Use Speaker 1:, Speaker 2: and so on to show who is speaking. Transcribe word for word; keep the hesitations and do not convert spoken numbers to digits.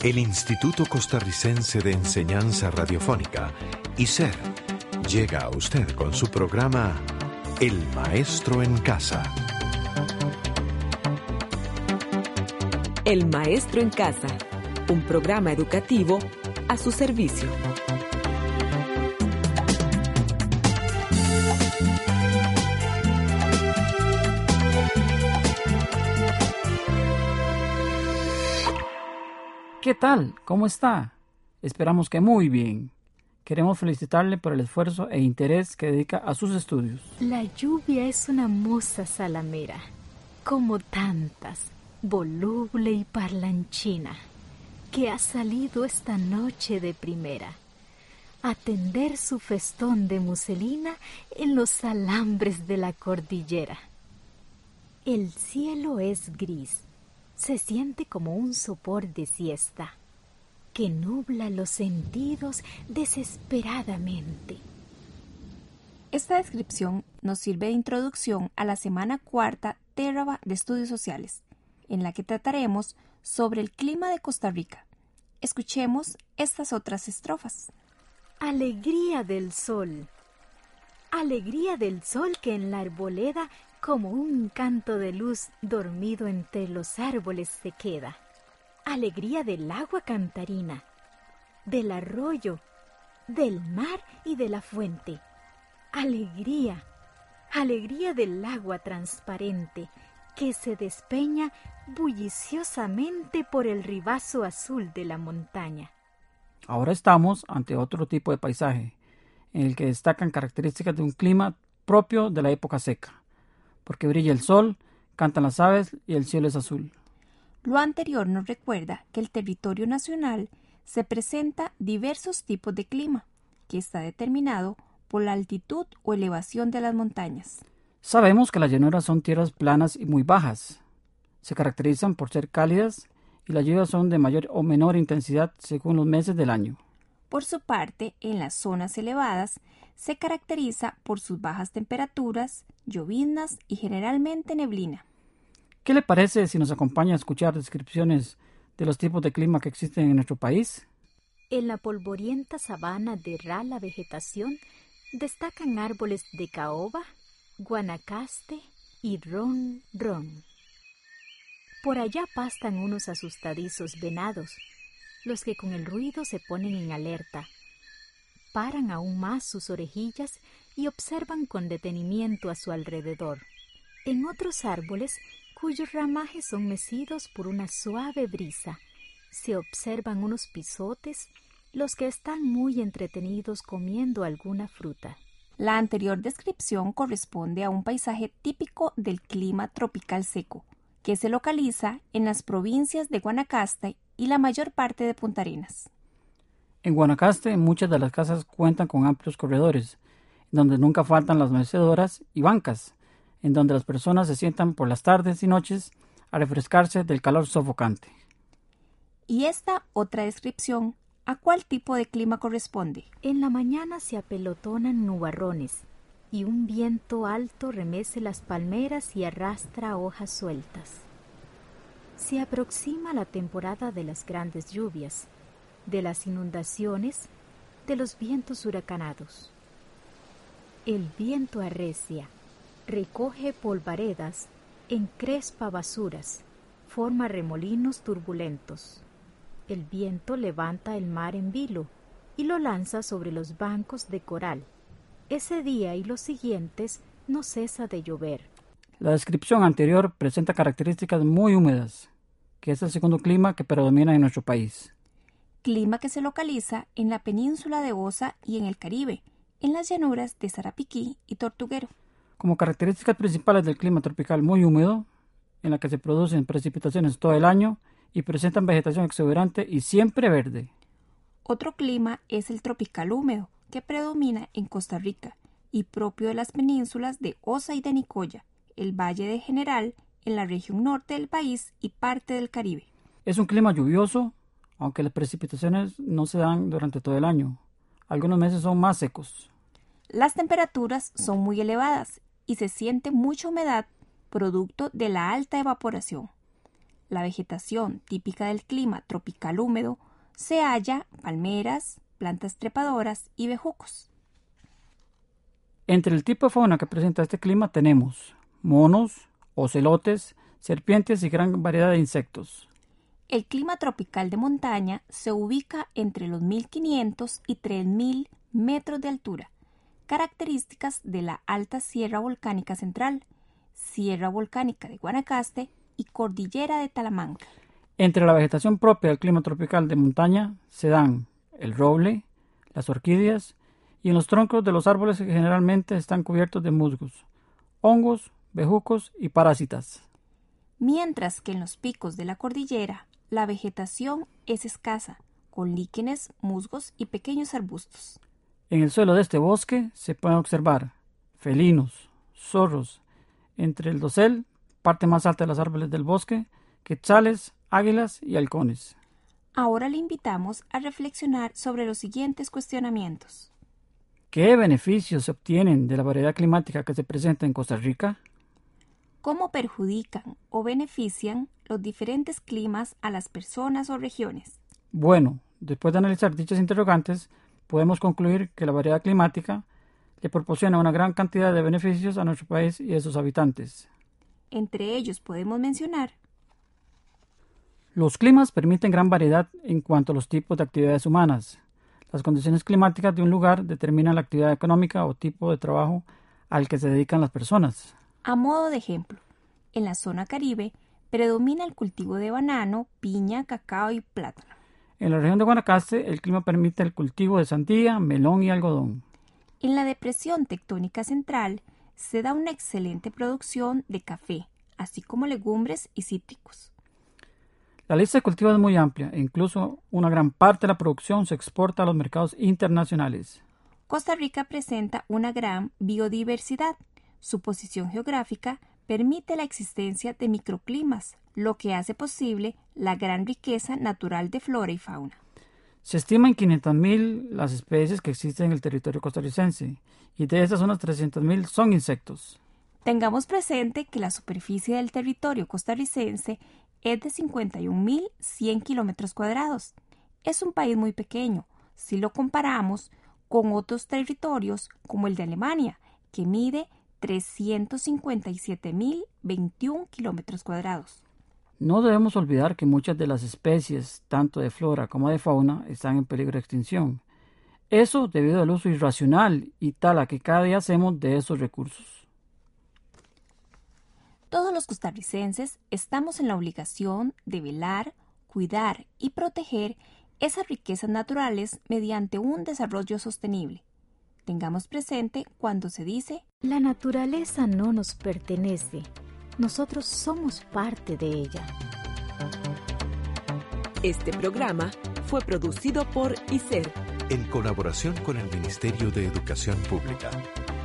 Speaker 1: El Instituto Costarricense de Enseñanza Radiofónica, I C E R, llega a usted con su programa El Maestro en Casa.
Speaker 2: El Maestro en Casa, un programa educativo a su servicio.
Speaker 3: ¿Qué tal? ¿Cómo está? Esperamos que muy bien. Queremos felicitarle por el esfuerzo e interés que dedica a sus estudios.
Speaker 4: La lluvia es una musa salamera, como tantas, voluble y parlanchina, que ha salido esta noche de primera a tender su festón de muselina en los alambres de la cordillera. El cielo es gris. Se siente como un sopor de siesta que nubla los sentidos desesperadamente.
Speaker 5: Esta descripción nos sirve de introducción a la semana cuarta Térraba de Estudios Sociales, en la que trataremos sobre el clima de Costa Rica. Escuchemos estas otras estrofas.
Speaker 4: Alegría del sol, alegría del sol que en la arboleda como un canto de luz dormido entre los árboles se queda. Alegría del agua cantarina, del arroyo, del mar y de la fuente. Alegría, alegría del agua transparente que se despeña bulliciosamente por el ribazo azul de la montaña.
Speaker 3: Ahora estamos ante otro tipo de paisaje, en el que destacan características de un clima propio de la época seca, porque brilla el sol, cantan las aves y el cielo es azul.
Speaker 5: Lo anterior nos recuerda que el territorio nacional se presenta diversos tipos de clima, que está determinado por la altitud o elevación de las montañas.
Speaker 3: Sabemos que las llanuras son tierras planas y muy bajas. Se caracterizan por ser cálidas y las lluvias son de mayor o menor intensidad según los meses del año.
Speaker 5: Por su parte, en las zonas elevadas se caracteriza por sus bajas temperaturas, lloviznas y generalmente neblina.
Speaker 3: ¿Qué le parece si nos acompaña a escuchar descripciones de los tipos de clima que existen en nuestro país?
Speaker 4: En la polvorienta sabana de rala vegetación destacan árboles de caoba, guanacaste y ron ron. Por allá pastan unos asustadizos venados, los que con el ruido se ponen en alerta. Paran aún más sus orejillas y observan con detenimiento a su alrededor. En otros árboles, cuyos ramajes son mecidos por una suave brisa, se observan unos pisotes, los que están muy entretenidos comiendo alguna fruta.
Speaker 5: La anterior descripción corresponde a un paisaje típico del clima tropical seco, que se localiza en las provincias de Guanacaste y la mayor parte de Punta Arenas.
Speaker 3: En Guanacaste, muchas de las casas cuentan con amplios corredores, donde nunca faltan las mecedoras y bancas, en donde las personas se sientan por las tardes y noches a refrescarse del calor sofocante.
Speaker 5: ¿Y esta otra descripción, a cuál tipo de clima corresponde?
Speaker 4: En la mañana se apelotonan nubarrones, y un viento alto remece las palmeras y arrastra hojas sueltas. Se aproxima la temporada de las grandes lluvias, de las inundaciones, de los vientos huracanados. El viento arrecia, recoge polvaredas, encrespa basuras, forma remolinos turbulentos. El viento levanta el mar en vilo y lo lanza sobre los bancos de coral. Ese día y los siguientes no cesa de llover.
Speaker 3: La descripción anterior presenta características muy húmedas, que es el segundo clima que predomina en nuestro país.
Speaker 5: Clima que se localiza en la península de Osa y en el Caribe, en las llanuras de Sarapiquí y Tortuguero.
Speaker 3: Como características principales del clima tropical muy húmedo, en la que se producen precipitaciones todo el año y presentan vegetación exuberante y siempre verde.
Speaker 5: Otro clima es el tropical húmedo, que predomina en Costa Rica y propio de las penínsulas de Osa y de Nicoya, el Valle de General, en la región norte del país y parte del Caribe.
Speaker 3: Es un clima lluvioso, aunque las precipitaciones no se dan durante todo el año. Algunos meses son más secos.
Speaker 5: Las temperaturas son muy elevadas y se siente mucha humedad producto de la alta evaporación. la vegetación típica del clima tropical húmedo, se halla palmeras, plantas trepadoras y bejucos.
Speaker 3: Entre el tipo de fauna que presenta este clima tenemos monos, ocelotes, serpientes y gran variedad de insectos.
Speaker 5: El clima tropical de montaña se ubica entre los mil quinientos y tres mil metros de altura, características de la alta Sierra Volcánica Central, Sierra Volcánica de Guanacaste y Cordillera de Talamanca.
Speaker 3: Entre la vegetación propia del clima tropical de montaña se dan el roble, las orquídeas y en los troncos de los árboles que generalmente están cubiertos de musgos, hongos, bejucos y parásitas.
Speaker 5: Mientras que en los picos de la cordillera la vegetación es escasa, con líquenes, musgos y pequeños arbustos.
Speaker 3: En el suelo de este bosque se pueden observar felinos, zorros, entre el dosel, parte más alta de los árboles del bosque, quetzales, águilas y halcones.
Speaker 5: Ahora le invitamos a reflexionar sobre los siguientes cuestionamientos.
Speaker 3: ¿Qué beneficios se obtienen de la variedad climática que se presenta en Costa Rica?
Speaker 5: ¿Cómo perjudican o benefician los diferentes climas a las personas o regiones?
Speaker 3: Bueno, después de analizar dichas interrogantes, podemos concluir que la variedad climática le proporciona una gran cantidad de beneficios a nuestro país y a sus habitantes.
Speaker 5: Entre ellos podemos mencionar:
Speaker 3: los climas permiten gran variedad en cuanto a los tipos de actividades humanas. Las condiciones climáticas de un lugar determinan la actividad económica o tipo de trabajo al que se dedican las personas.
Speaker 5: A modo de ejemplo, en la zona Caribe predomina el cultivo de banano, piña, cacao y plátano.
Speaker 3: En la región de Guanacaste, el clima permite el cultivo de sandía, melón y algodón.
Speaker 5: En la depresión tectónica central se da una excelente producción de café, así como legumbres y cítricos.
Speaker 3: La lista de cultivos es muy amplia e incluso una gran parte de la producción se exporta a los mercados internacionales.
Speaker 5: Costa Rica presenta una gran biodiversidad. Su posición geográfica permite la existencia de microclimas, lo que hace posible la gran riqueza natural de flora y fauna.
Speaker 3: Se estima en quinientas mil las especies que existen en el territorio costarricense, y de estas unas trescientas mil son insectos.
Speaker 5: Tengamos presente que la superficie del territorio costarricense es de cincuenta y un mil cien kilómetros cuadrados. Es un país muy pequeño, si lo comparamos con otros territorios como el de Alemania, que mide trescientos cincuenta y siete mil veintiún kilómetros cuadrados.
Speaker 3: No debemos olvidar que muchas de las especies, tanto de flora como de fauna, están en peligro de extinción. Eso debido al uso irracional y tala que cada día hacemos de esos recursos.
Speaker 5: Todos los costarricenses estamos en la obligación de velar, cuidar y proteger esas riquezas naturales mediante un desarrollo sostenible. Tengamos presente cuando se dice:
Speaker 4: la naturaleza no nos pertenece, nosotros somos parte de ella.
Speaker 2: Este programa fue producido por I S E R
Speaker 1: en colaboración con el Ministerio de Educación Pública.